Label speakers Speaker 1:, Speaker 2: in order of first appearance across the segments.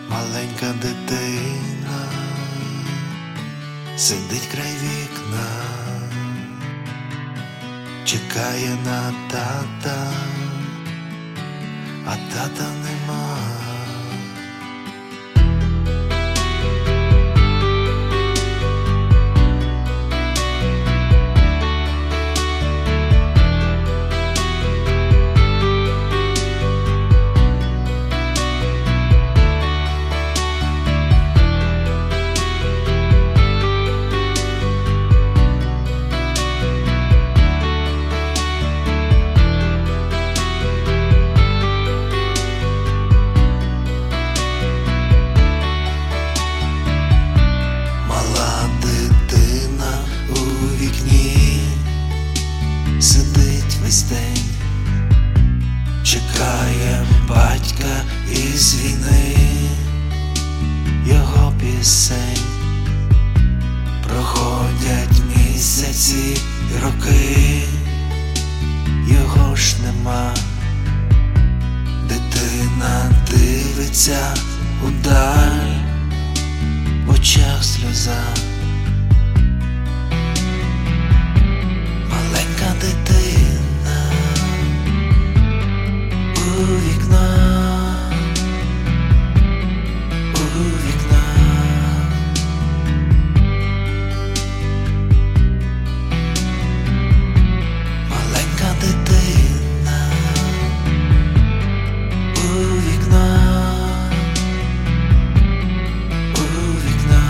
Speaker 1: Маленька дитина сидить край вікна, чекає на тата, а тата нема. Сидить весь день, чекає батька із війни, його пісень. Проходять місяці і роки, його ж нема. Дитина дивиться удаль, в очах сльоза. Дитина у вікна, маленька дитина у вікна,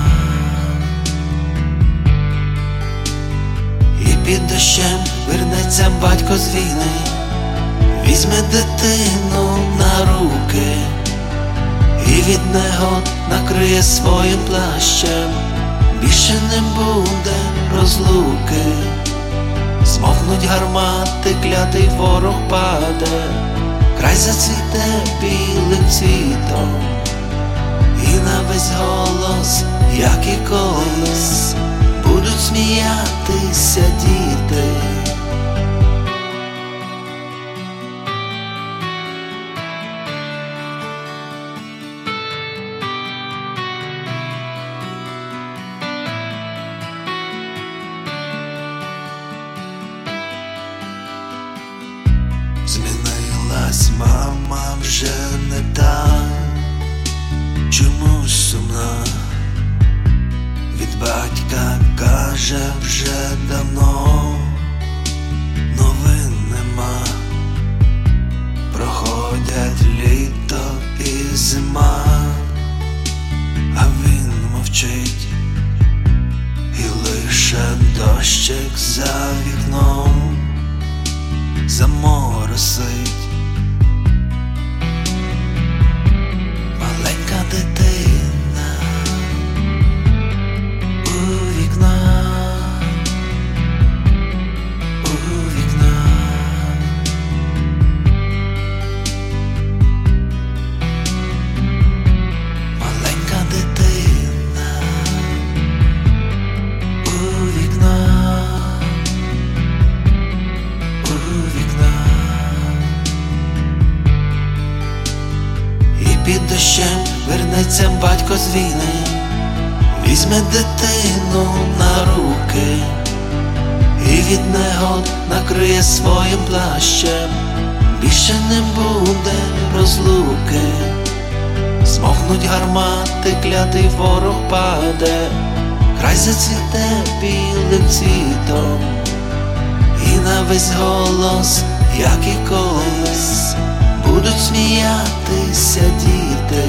Speaker 1: і під дощем вернеться батько з війни, візьме дитину на руки і від негод накриє своїм плащем. Більше не буде розлуки, змовкнуть гармати, клятий ворог паде, край зацвіте білим цвітом, і на весь голос, як і колись, будуть сміятися діти. Змінилась мама, вже не та, чомусь сумна. Від батька каже, вже давно новин нема. Проходять літо і зима, а він мовчить, і лише дощик за вікном заморосить. Маленька дитина у вікна, маленька дитина у вікна. Під дощем вернеться батько з війни, візьме дитину на руки і від негод накриє своїм плащем. Більше не буде розлуки, змовкнуть гармати, клятий ворог паде, край зацвіте білим цвітом, і на весь голос, як і колись, будуть сміятися діти.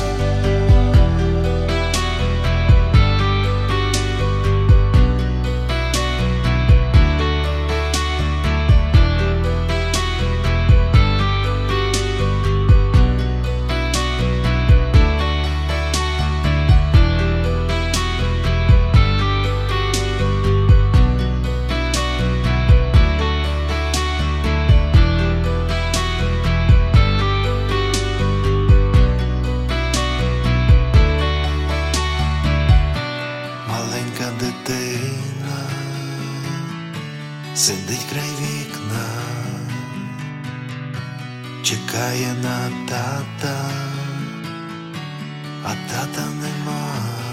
Speaker 1: сидить край вікна, чекає на тата, а тата нема.